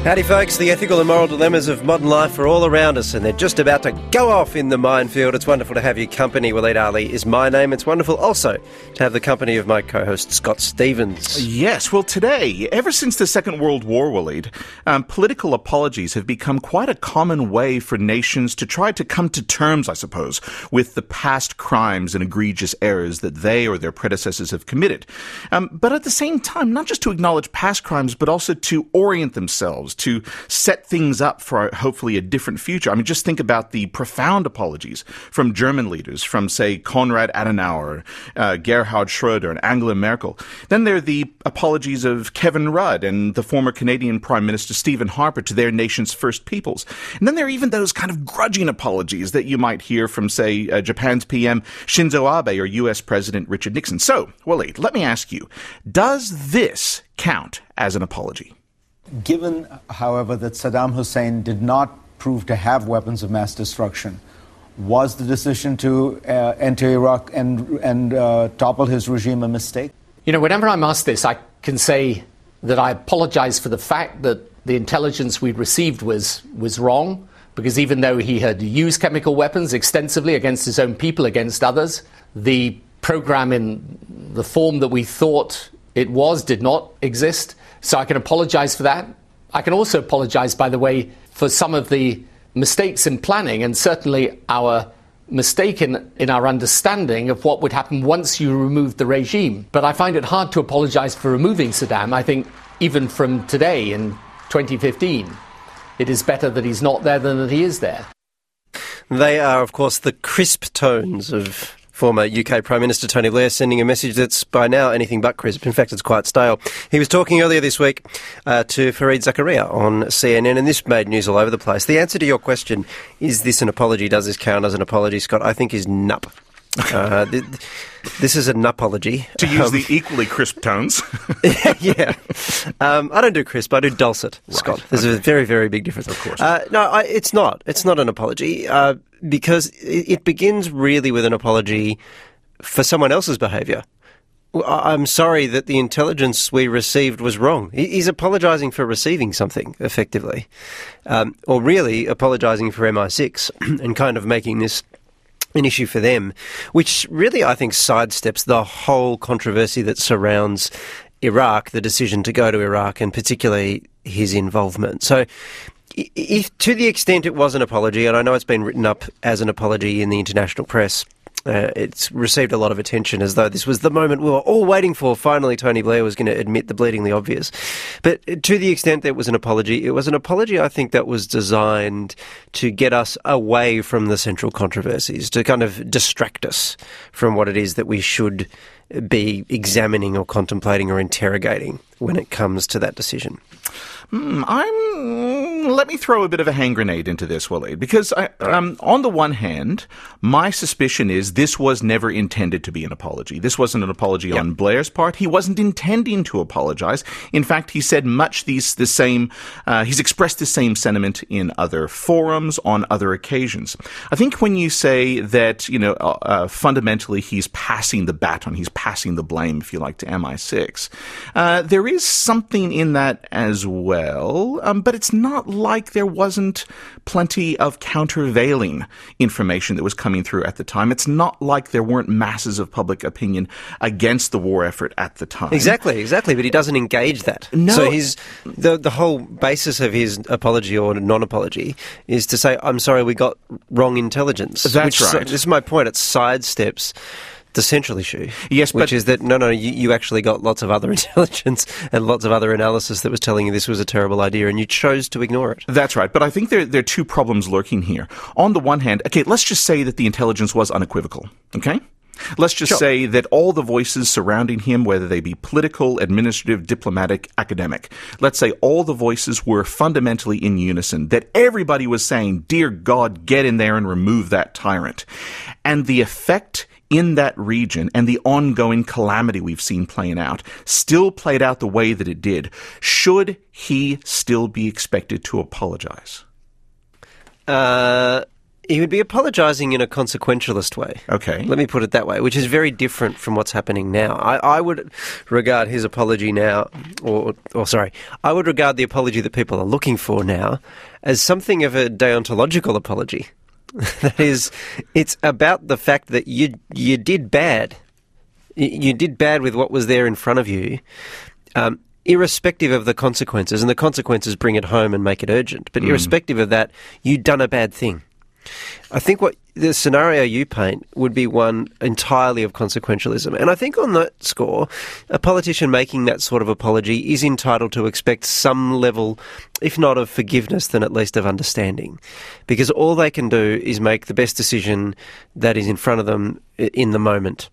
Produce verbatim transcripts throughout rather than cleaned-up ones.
Howdy folks, the ethical and moral dilemmas of modern life are all around us and they're just about to go off in the minefield. It's wonderful to have your company. Waleed Ali is my name. It's wonderful also to have the company of my co-host Scott Stevens. Yes, well today, ever since the Second World War, Waleed, um, political apologies have become quite a common way for nations to try to come to terms, I suppose, with the past crimes and egregious errors that they or their predecessors have committed. Um, but at the same time, not just to acknowledge past crimes, but also to orient themselves, to set things up for hopefully a different future. I mean, just think about the profound apologies from German leaders, from, say, Konrad Adenauer, uh, Gerhard Schröder, and Angela Merkel. Then there are the apologies of Kevin Rudd and the former Canadian Prime Minister Stephen Harper to their nation's First Peoples. And then there are even those kind of grudging apologies that you might hear from, say, uh, Japan's P M Shinzo Abe or U S President Richard Nixon. So, Waleed, let me ask you, does this count as an apology? Given, however, that Saddam Hussein did not prove to have weapons of mass destruction, was the decision to uh, enter Iraq and, and uh, topple his regime a mistake? You know, whenever I'm asked this, I can say that I apologize for the fact that the intelligence we'd received was, was wrong, because even though he had used chemical weapons extensively against his own people, against others, the program in the form that we thought it was did not exist. So I can apologize for that. I can also apologize, by the way, for some of the mistakes in planning and certainly our mistake in, in our understanding of what would happen once you removed the regime. But I find it hard to apologize for removing Saddam. I think even from today in twenty fifteen, it is better that he's not there than that he is there. They are, of course, the crisp tones of former U K Prime Minister Tony Blair, sending a message that's by now anything but crisp. In fact, it's quite stale. He was talking earlier this week uh, to Fareed Zakaria on C N N, and this made news all over the place. The answer to your question, is this an apology, does this count as an apology, Scott, I think is nup. Uh, th- this is a nupology. To use um, the equally crisp tones. yeah. Um, I don't do crisp, I do dulcet, right. Scott. There's okay. a very, very big difference. Of course. Uh, no, I, it's not. It's not an apology uh, because it, it begins really with an apology for someone else's behaviour. I'm sorry that the intelligence we received was wrong. He's apologising for receiving something, effectively. Um, or really apologising for M I six and kind of making this an issue for them, which really, I think, sidesteps the whole controversy that surrounds Iraq, the decision to go to Iraq, and particularly his involvement. So if, to the extent it was an apology, and I know it's been written up as an apology in the international press, Uh, it's received a lot of attention as though this was the moment we were all waiting for. Finally, Tony Blair was going to admit the bleedingly obvious. But to the extent that it was an apology, it was an apology, I think, that was designed to get us away from the central controversies, to kind of distract us from what it is that we should be examining or contemplating or interrogating when it comes to that decision. Mm, I'm. Let me throw a bit of a hand grenade into this, Waleed, because I, um, on the one hand, my suspicion is this was never intended to be an apology. This wasn't an apology yep. on Blair's part. He wasn't intending to apologize. In fact, he said much these the same. Uh, he's expressed the same sentiment in other forums on other occasions. I think when you say that, you know, uh, uh, fundamentally he's passing the baton, he's passing the blame, if you like, to M I six. Uh, there is something in that as well. Well, um, but it's not like there wasn't plenty of countervailing information that was coming through at the time. It's not like there weren't masses of public opinion against the war effort at the time. Exactly, exactly, but he doesn't engage that. No. So his, the, the whole basis of his apology or non-apology is to say, I'm sorry, we got wrong intelligence. That's which, right. This is my point. It sidesteps the central issue, yes, which but, is that, no, no, you, you actually got lots of other intelligence and lots of other analysis that was telling you this was a terrible idea, and you chose to ignore it. That's right, but I think there, there are two problems lurking here. On the one hand, okay, let's just say that the intelligence was unequivocal, okay? Let's just sure. say that all the voices surrounding him, whether they be political, administrative, diplomatic, academic, let's say all the voices were fundamentally in unison, that everybody was saying, dear God, get in there and remove that tyrant. And the effect in that region and the ongoing calamity we've seen playing out still played out the way that it did. Should he still be expected to apologize? Uh... He would be apologising in a consequentialist way. Okay. Let me put it that way, which is very different from what's happening now. I, I would regard his apology now, or, or sorry, I would regard the apology that people are looking for now as something of a deontological apology. That is, it's about the fact that you you did bad. You, you did bad with what was there in front of you. Um, irrespective of the consequences, and the consequences bring it home and make it urgent, but mm. irrespective of that, you'd done a bad thing. I think what the scenario you paint would be one entirely of consequentialism. And I think on that score, a politician making that sort of apology is entitled to expect some level, if not of forgiveness, then at least of understanding. Because all they can do is make the best decision that is in front of them in the moment,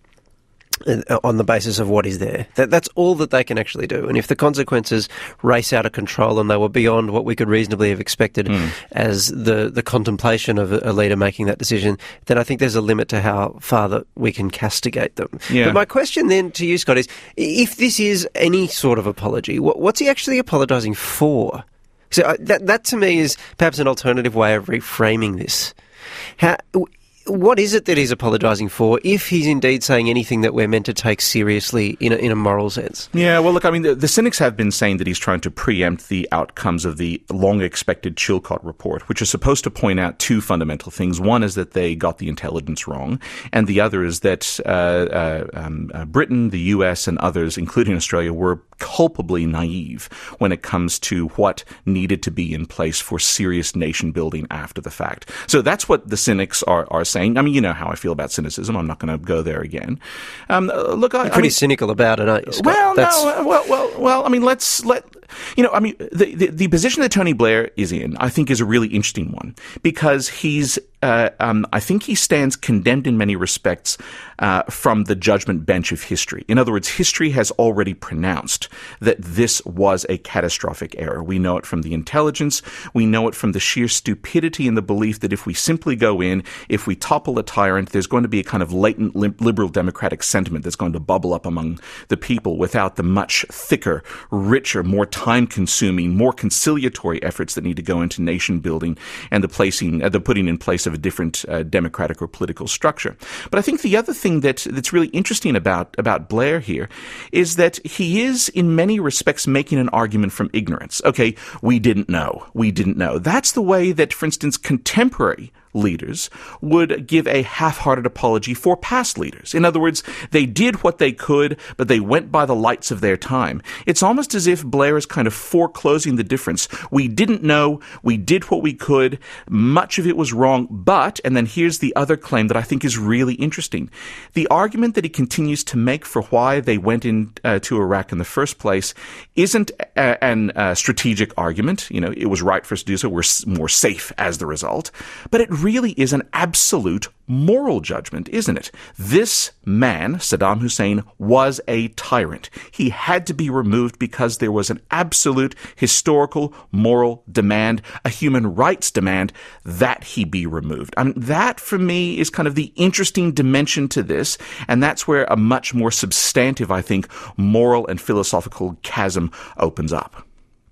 on the basis of what is there. That, that's all that they can actually do. And if the consequences race out of control and they were beyond what we could reasonably have expected mm. as the, the contemplation of a, a leader making that decision, then I think there's a limit to how far that we can castigate them. Yeah. But my question then to you, Scott, is if this is any sort of apology, what, what's he actually apologising for? So uh, that, that to me is perhaps an alternative way of reframing this. How... What is it that he's apologising for, if he's indeed saying anything that we're meant to take seriously in a, in a moral sense? Yeah, well, look, I mean, the, the cynics have been saying that he's trying to preempt the outcomes of the long-expected Chilcot report, which is supposed to point out two fundamental things. One is that they got the intelligence wrong, and the other is that uh, uh, um, uh, Britain, the U S, and others, including Australia, were culpably naive when it comes to what needed to be in place for serious nation building after the fact. So that's what the cynics are, are saying. I mean, you know how I feel about cynicism. I'm not going to go there again. Um, look, I, You're pretty I mean, cynical about it, aren't you, Scott? Well, that's... no, well, well, well. I mean, let's let you know. I mean, the, the the position that Tony Blair is in, I think, is a really interesting one because he's. Uh, um, I think he stands condemned in many respects uh, from the judgment bench of history. In other words, history has already pronounced that this was a catastrophic error. We know it from the intelligence. We know it from the sheer stupidity and the belief that if we simply go in, if we topple a tyrant, there's going to be a kind of latent li- liberal democratic sentiment that's going to bubble up among the people without the much thicker, richer, more time-consuming, more conciliatory efforts that need to go into nation building and the placing, uh, the putting in place of a different uh, democratic or political structure. But I think the other thing that that's really interesting about about Blair here is that he is in many respects making an argument from ignorance. Okay, we didn't know. We didn't know. That's the way that, for instance, contemporary leaders would give a half-hearted apology for past leaders. In other words, they did what they could, but they went by the lights of their time. It's almost as if Blair is kind of foreclosing the difference. We didn't know, we did what we could, much of it was wrong, but, and then here's the other claim that I think is really interesting. The argument that he continues to make for why they went into uh, Iraq in the first place isn't a, an uh, strategic argument. You know, it was right for us to do so, we're s- more safe as the result, but it really is an absolute moral judgment, isn't it? This man, Saddam Hussein, was a tyrant. He had to be removed because there was an absolute historical moral demand, a human rights demand, that he be removed. I mean, that, for me, is kind of the interesting dimension to this, and that's where a much more substantive, I think, moral and philosophical chasm opens up.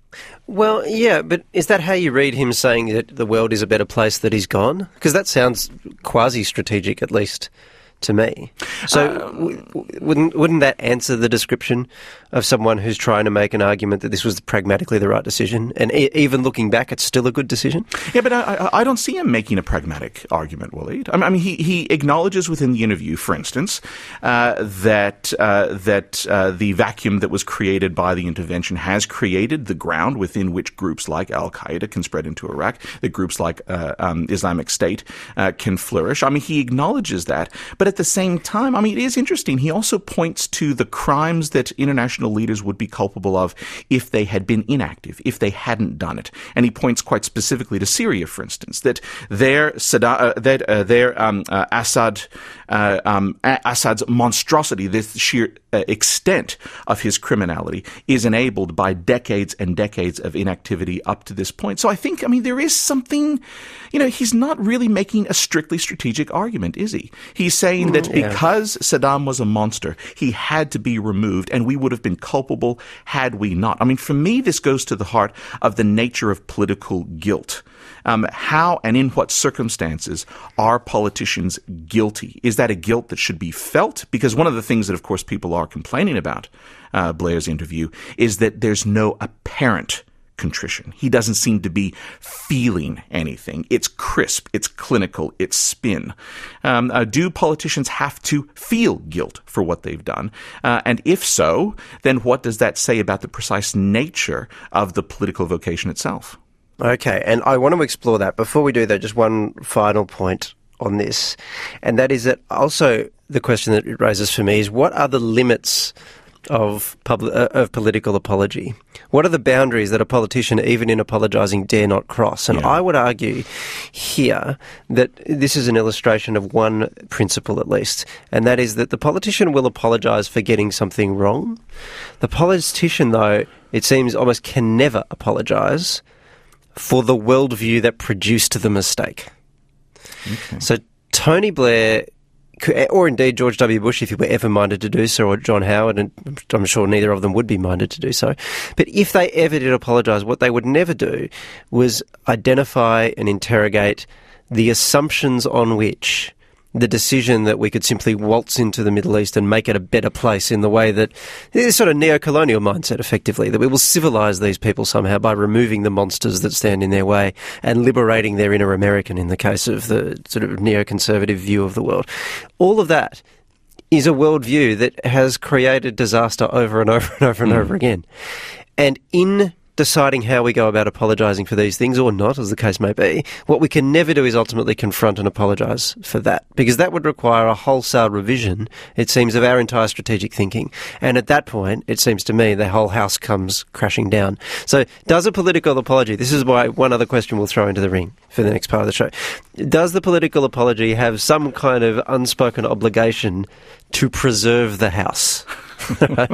Well, yeah, but is that how you read him saying that the world is a better place that he's gone? Because that sounds quasi-strategic, at least to me. So uh, w- wouldn't wouldn't that answer the description of someone who's trying to make an argument that this was pragmatically the right decision? And e- even looking back, it's still a good decision? Yeah, but I, I don't see him making a pragmatic argument, Waleed. I mean, he, he acknowledges within the interview, for instance, uh, that uh, that uh, the vacuum that was created by the intervention has created the ground within which groups like Al-Qaeda can spread into Iraq, that groups like uh, um, Islamic State uh, can flourish. I mean, he acknowledges that. But at the same time, I mean, it is interesting. He also points to the crimes that international leaders would be culpable of if they had been inactive, if they hadn't done it. And he points quite specifically to Syria, for instance, that their Saddam, uh, that uh, their um, uh, Assad, uh, um, Assad's monstrosity, this sheer uh, extent of his criminality, is enabled by decades and decades of inactivity up to this point. So I think, I mean, there is something, you know, he's not really making a strictly strategic argument, is he? He's saying that yeah. because Saddam was a monster, he had to be removed, and we would have been culpable had we not. I mean, for me, this goes to the heart of the nature of political guilt. Um, how and in what circumstances are politicians guilty? Is that a guilt that should be felt? Because one of the things that, of course, people are complaining about uh, Blair's interview is that there's no apparent contrition. He doesn't seem to be feeling anything. It's crisp, it's clinical, it's spin. Um, uh, do politicians have to feel guilt for what they've done? Uh, and if so, then what does that say about the precise nature of the political vocation itself? Okay, and I want to explore that. Before we do that, just one final point on this, and that is that also the question that it raises for me is what are the limits of public, uh, of political apology? What are the boundaries that a politician, even in apologising, dare not cross? And yeah. I would argue here that this is an illustration of one principle at least, and that is that the politician will apologise for getting something wrong. The politician, though, it seems almost can never apologise for the worldview that produced the mistake. Okay. So Tony Blair, or indeed George W. Bush, if he were ever minded to do so, or John Howard, and I'm sure neither of them would be minded to do so. But if they ever did apologise, what they would never do was identify and interrogate the assumptions on which the decision that we could simply waltz into the Middle East and make it a better place in the way that this sort of neo-colonial mindset, effectively, that we will civilise these people somehow by removing the monsters that stand in their way and liberating their inner American in the case of the sort of neoconservative view of the world. All of that is a worldview that has created disaster over and over and over and mm. over again. And in deciding how we go about apologising for these things or not, as the case may be, what we can never do is ultimately confront and apologise for that, because that would require a wholesale revision, it seems, of our entire strategic thinking. And at that point, it seems to me, the whole house comes crashing down. So does a political apology, this is why one other question we'll throw into the ring for the next part of the show, does the political apology have some kind of unspoken obligation to preserve the house? Right?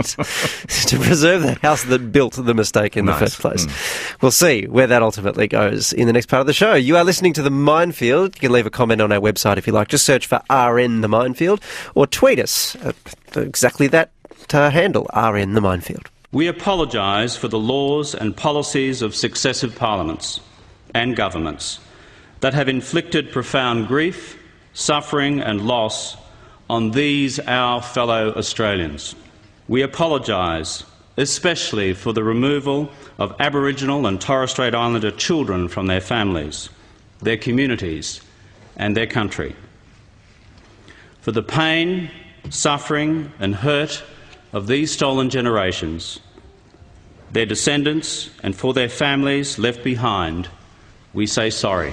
To preserve the house that built the mistake in nice. the first place. Mm. We'll see where that ultimately goes in the next part of the show. You are listening to The Minefield. You can leave a comment on our website if you like. Just search for R N The Minefield or tweet us at exactly that uh, handle, R N The Minefield. We apologise for the laws and policies of successive parliaments and governments that have inflicted profound grief, suffering and loss on these our fellow Australians. We apologise especially for the removal of Aboriginal and Torres Strait Islander children from their families, their communities and their country. For the pain, suffering and hurt of these stolen generations, their descendants and for their families left behind, we say sorry.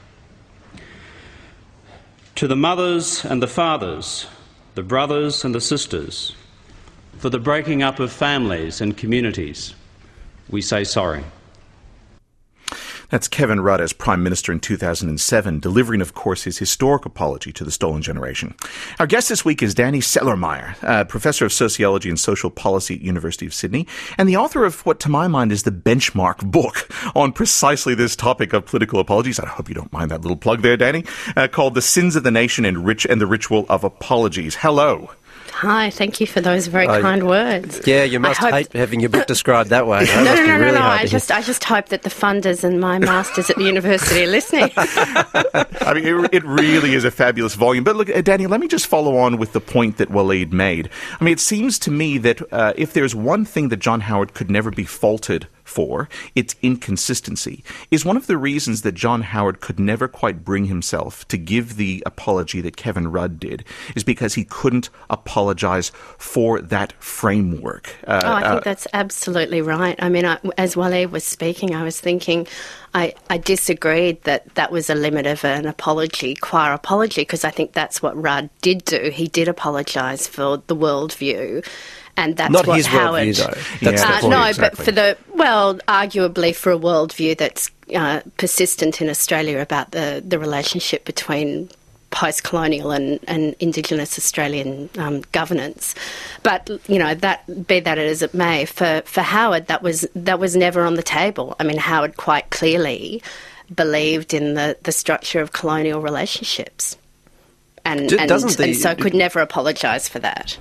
To the mothers and the fathers, the brothers and the sisters, for the breaking up of families and communities, we say sorry. That's Kevin Rudd as Prime Minister in two thousand seven, delivering, of course, his historic apology to the stolen generation. Our guest this week is Danny Celermajer, uh, Professor of Sociology and Social Policy at University of Sydney, and the author of what, to my mind, is the benchmark book on precisely this topic of political apologies. I hope you don't mind that little plug there, Danny, uh, called The Sins of the Nation and, Rich and the Ritual of Apologies. Hello. Hi, thank you for those very uh, kind words. Yeah, you must hope hate having your book described that way. That no, no, no, really no, no. I just, I just hope that the funders and my masters at the university are listening. I mean, it, it really is a fabulous volume. But look, uh, Danny, let me just follow on with the point that Waleed made. I mean, it seems to me that uh, if there's one thing that John Howard could never be faulted for, its inconsistency, is one of the reasons that John Howard could never quite bring himself to give the apology that Kevin Rudd did, is because he couldn't apologise for that framework. Uh, oh, I think uh, that's absolutely right. I mean, I, as Waleed was speaking, I was thinking I, I disagreed that that was a limit of an apology, qua apology, because I think that's what Rudd did do. He did apologise for the worldview. And that's Not what his Howard... worldview, though. That's uh, the point, no, exactly. But for the... Well, arguably for a worldview that's uh, persistent in Australia about the, the relationship between post-colonial and, and Indigenous Australian um, governance. But, you know, that be that as it may, for, for Howard, that was that was never on the table. I mean, Howard quite clearly believed in the, the structure of colonial relationships and, D- and, doesn't the, and so could never apologise for that.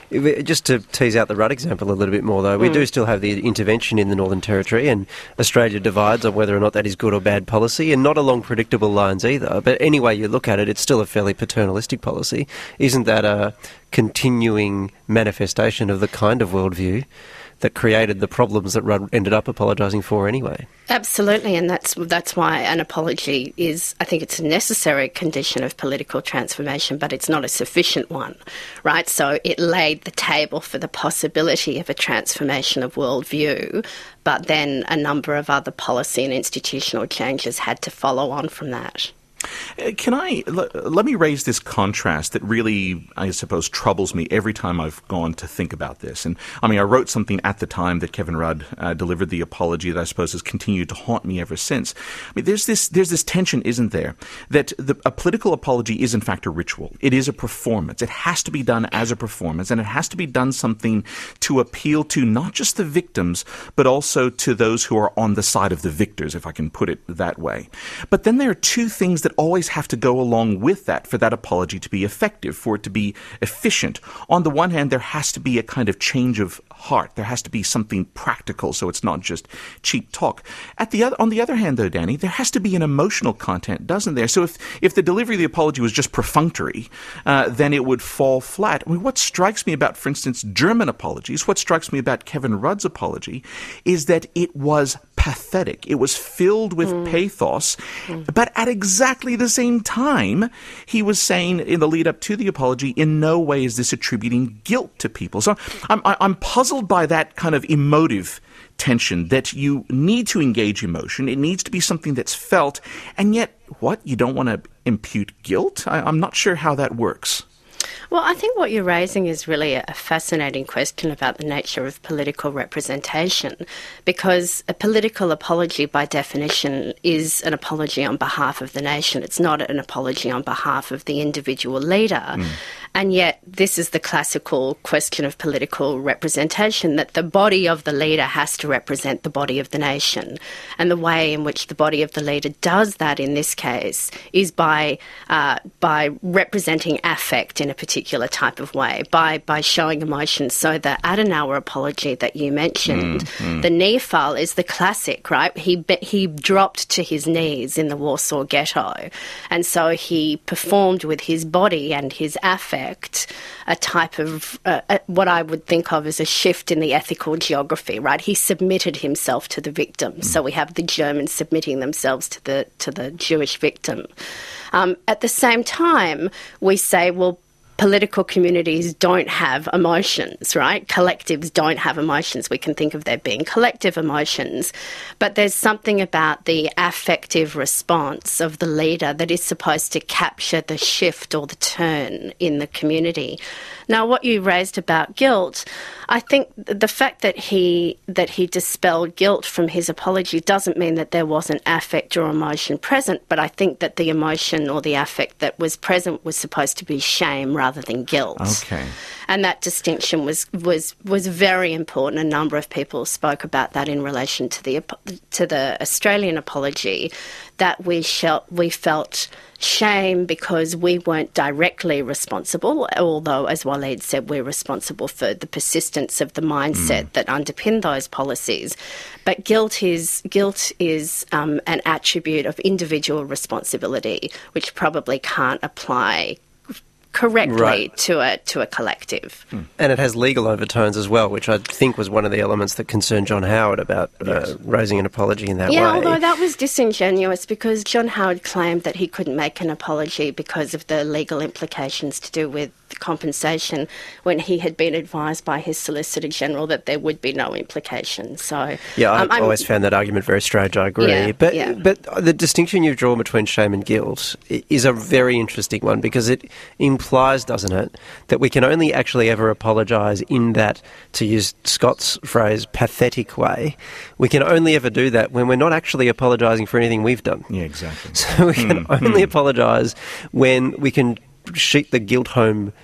Just to tease out the Rudd example a little bit more, though, we mm. do still have the intervention in the Northern Territory, and Australia divides on whether or not that is good or bad policy, and not along predictable lines either. But any way you look at it, it's still a fairly paternalistic policy. Isn't that a continuing manifestation of the kind of worldview that created the problems that Rudd ended up apologising for anyway? Absolutely, and that's that's why an apology is, I think it's a necessary condition of political transformation, but it's not a sufficient one, right? So it laid the table for the possibility of a transformation of worldview, but then a number of other policy and institutional changes had to follow on from that. Can I, l- let me raise this contrast that really, I suppose, troubles me every time I've gone to think about this. And I mean, I wrote something at the time that Kevin Rudd uh, delivered the apology that I suppose has continued to haunt me ever since. I mean, there's this, there's this tension, isn't there, that the, a political apology is in fact a ritual. It is a performance. It has to be done as a performance, and it has to be done something to appeal to not just the victims, but also to those who are on the side of the victors, if I can put it that way. But then there are two things that always have to go along with that for that apology to be effective, for it to be efficient. On the one hand, there has to be a kind of change of heart. There has to be something practical, so it's not just cheap talk. At the other, on the other hand, though, Danny, there has to be an emotional content, doesn't there? So if, if the delivery of the apology was just perfunctory, uh, then it would fall flat. I mean, what strikes me about, for instance, German apologies, what strikes me about Kevin Rudd's apology is that it was pathetic. It was filled with mm. pathos, mm. but at exactly the same time, he was saying in the lead up to the apology, in no way is this attributing guilt to people. So I'm, I'm puzzled by that kind of emotive tension, that you need to engage emotion. It needs to be something that's felt, and yet, what? You don't want to impute guilt? I, I'm not sure how that works. Well, I think what you're raising is really a fascinating question about the nature of political representation, because a political apology, by definition, is an apology on behalf of the nation. It's not an apology on behalf of the individual leader. Mm. And yet this is the classical question of political representation, that the body of the leader has to represent the body of the nation. And the way in which the body of the leader does that in this case is by uh, by representing affect in a particular type of way, by by showing emotion. So the Adenauer apology that you mentioned, mm, mm. the knee fall is the classic, right? He he dropped to his knees in the Warsaw Ghetto, and so he performed with his body and his affect a type of uh, uh, what I would think of as a shift in the ethical geography, right? He submitted himself to the victim. Mm. So we have the Germans submitting themselves to the to the Jewish victim. Um, at the same time, we say, well, political communities don't have emotions, right? Collectives don't have emotions. We can think of there being collective emotions, but there's something about the affective response of the leader that is supposed to capture the shift or the turn in the community. Now, what you raised about guilt, I think the fact that he that he dispelled guilt from his apology doesn't mean that there wasn't affect or emotion present, but I think that the emotion or the affect that was present was supposed to be shame rather than guilt. Okay. And that distinction was, was, was very important. A number of people spoke about that in relation to the to the Australian apology, that we felt, we felt shame because we weren't directly responsible, although, as Waleed said, we're responsible for the persistence of the mindset mm. that underpinned those policies. But guilt is guilt is um, an attribute of individual responsibility, which probably can't apply correctly right. to a to a collective. Hmm. And it has legal overtones as well, which I think was one of the elements that concerned John Howard about yes. uh, raising an apology in that yeah, way. Yeah, although that was disingenuous, because John Howard claimed that he couldn't make an apology because of the legal implications to do with compensation, when he had been advised by his Solicitor General that there would be no implications. So yeah, I've um, always found that argument very strange, I agree. Yeah, but yeah. but the distinction you've drawn between shame and guilt is a very interesting one, because it implies, doesn't it, that we can only actually ever apologise in that, to use Scott's phrase, pathetic way. We can only ever do that when we're not actually apologising for anything we've done. Yeah, exactly. So we can mm, only mm. apologise when we can sheet the guilt home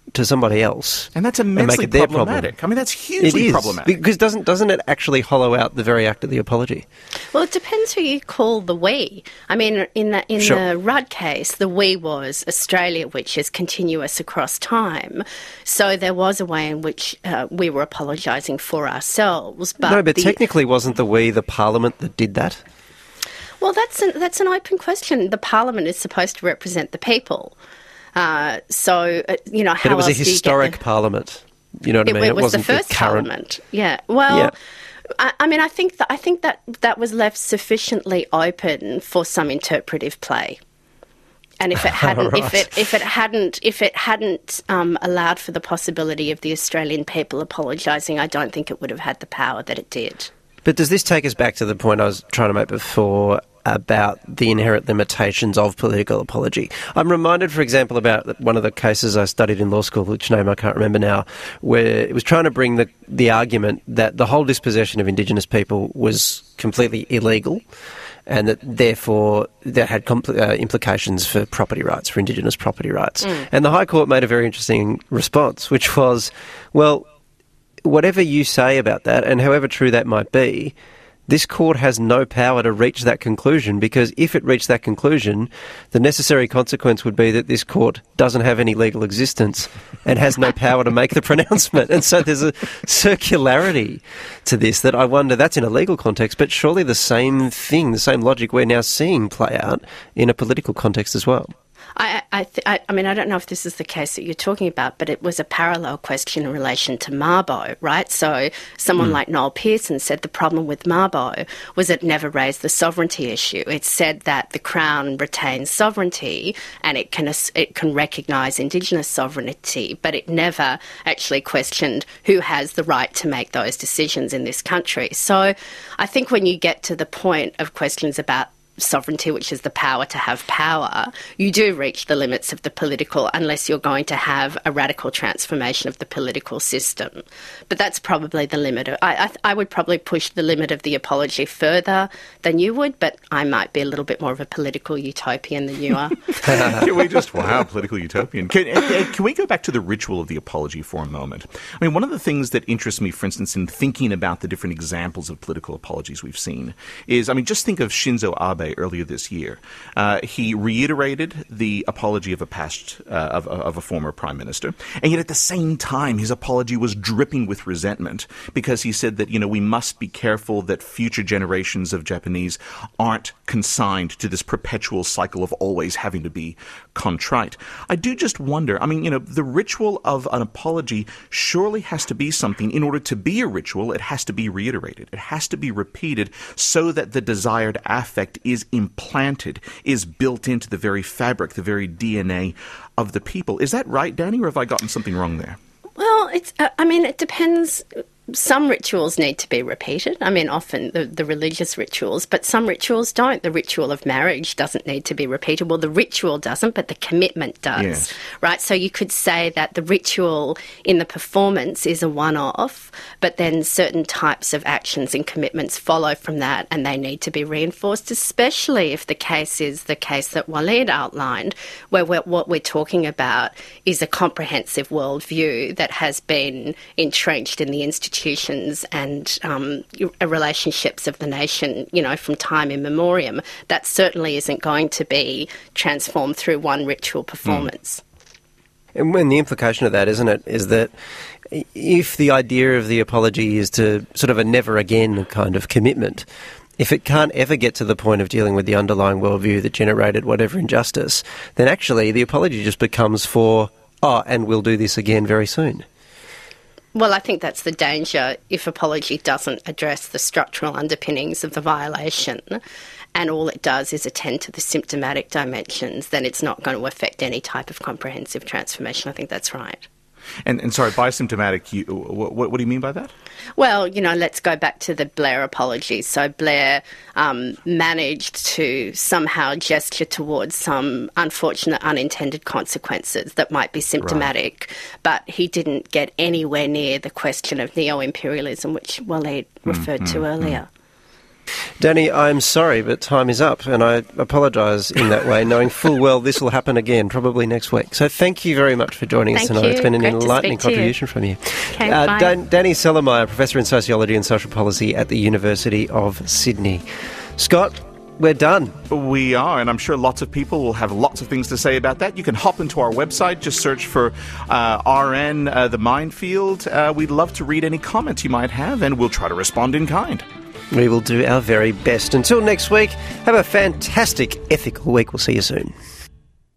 to somebody else. And that's and make immensely it their problematic. problem. I mean, that's hugely it is, problematic. Because doesn't, doesn't it actually hollow out the very act of the apology? Well, it depends who you call the we. I mean, in the in Sure. the Rudd case, the we was Australia, which is continuous across time. So there was a way in which uh, we were apologising for ourselves. But no, but the, technically wasn't the we the Parliament that did that? Well, that's an, that's an open question. The Parliament is supposed to represent the people. Uh, so, uh, you know, how But it was a else do you get historic the- Parliament. You know what It, I mean? it was wasn't the first current... Parliament. Yeah. Well, Yeah. I, I mean, I think that I think that that was left sufficiently open for some interpretive play. And if it hadn't, if Right. it if it hadn't, if it hadn't um, allowed for the possibility of the Australian people apologising, I don't think it would have had the power that it did. But does this take us back to the point I was trying to make before about the inherent limitations of political apology? I'm reminded, for example, about one of the cases I studied in law school, which name I can't remember now, where it was trying to bring the, the argument that the whole dispossession of Indigenous people was completely illegal and that therefore that had compl- uh, implications for property rights, for Indigenous property rights. Mm. And the High Court made a very interesting response, which was, well, whatever you say about that, and however true that might be, this court has no power to reach that conclusion, because if it reached that conclusion, the necessary consequence would be that this court doesn't have any legal existence and has no power to make the pronouncement. And so there's a circularity to this that I wonder, that's in a legal context, but surely the same thing, the same logic we're now seeing play out in a political context as well. I, I, th- I, I mean, I don't know if this is the case that you're talking about, but it was a parallel question in relation to Mabo, right? So someone mm. like Noel Pearson said the problem with Mabo was it never raised the sovereignty issue. It said that the Crown retains sovereignty and it can it can recognise Indigenous sovereignty, but it never actually questioned who has the right to make those decisions in this country. So I think when you get to the point of questions about sovereignty, which is the power to have power, you do reach the limits of the political unless you're going to have a radical transformation of the political system. But that's probably the limit. Of, I, I, I would probably push the limit of the apology further than you would, but I might be a little bit more of a political utopian than you are. Can we just, wow, political utopian. Can, can we go back to the ritual of the apology for a moment? I mean, one of the things that interests me, for instance, in thinking about the different examples of political apologies we've seen is, I mean, just think of Shinzo Abe earlier this year. Uh, he reiterated the apology of a past, uh, of, of a former prime minister, and yet at the same time, his apology was dripping with resentment because he said that, you know, we must be careful that future generations of Japanese aren't consigned to this perpetual cycle of always having to be contrite. I do just wonder, I mean, you know, the ritual of an apology surely has to be something. In order to be a ritual, it has to be reiterated. It has to be repeated so that the desired affect is implanted, is built into the very fabric, the very D N A of the people. Is that right, Danny, or have I gotten something wrong there? Well, it's. Uh, I mean, it depends. Some rituals need to be repeated. I mean, often the, the religious rituals, but some rituals don't. The ritual of marriage doesn't need to be repeated. Well, the ritual doesn't, but the commitment does, yes. right? So you could say that the ritual in the performance is a one-off, but then certain types of actions and commitments follow from that, and they need to be reinforced, especially if the case is the case that Walid outlined, where we're, what we're talking about is a comprehensive worldview that has been entrenched in the institution and um, relationships of the nation, you know, from time immemorial. That certainly isn't going to be transformed through one ritual performance. Mm. And when the implication of that, isn't it, is that if the idea of the apology is to sort of a never again kind of commitment, if it can't ever get to the point of dealing with the underlying worldview that generated whatever injustice, then actually the apology just becomes for, oh, and we'll do this again very soon. Well, I think that's the danger if apology doesn't address the structural underpinnings of the violation and all it does is attend to the symptomatic dimensions, then it's not going to affect any type of comprehensive transformation. I think that's right. And, and sorry, by symptomatic, you, what, what do you mean by that? Well, you know, let's go back to the Blair apology. So Blair um, managed to somehow gesture towards some unfortunate unintended consequences that might be symptomatic, right. But he didn't get anywhere near the question of neo-imperialism, which Walid referred mm, to mm, earlier. Mm. Danny, I'm sorry, but time is up, and I apologise in that way, knowing full well this will happen again, probably next week. So thank you very much for joining thank us tonight. You. It's been an Great enlightening contribution you. from you. Okay, uh, bye. Dan- Danny Sellermeyer, Professor in Sociology and Social Policy at the University of Sydney. Scott, we're done. We are, and I'm sure lots of people will have lots of things to say about that. You can hop into our website, just search for uh, R N, uh, The Minefield. Uh, we'd love to read any comments you might have, and we'll try to respond in kind. We will do our very best. Until next week, have a fantastic ethical week. We'll see you soon.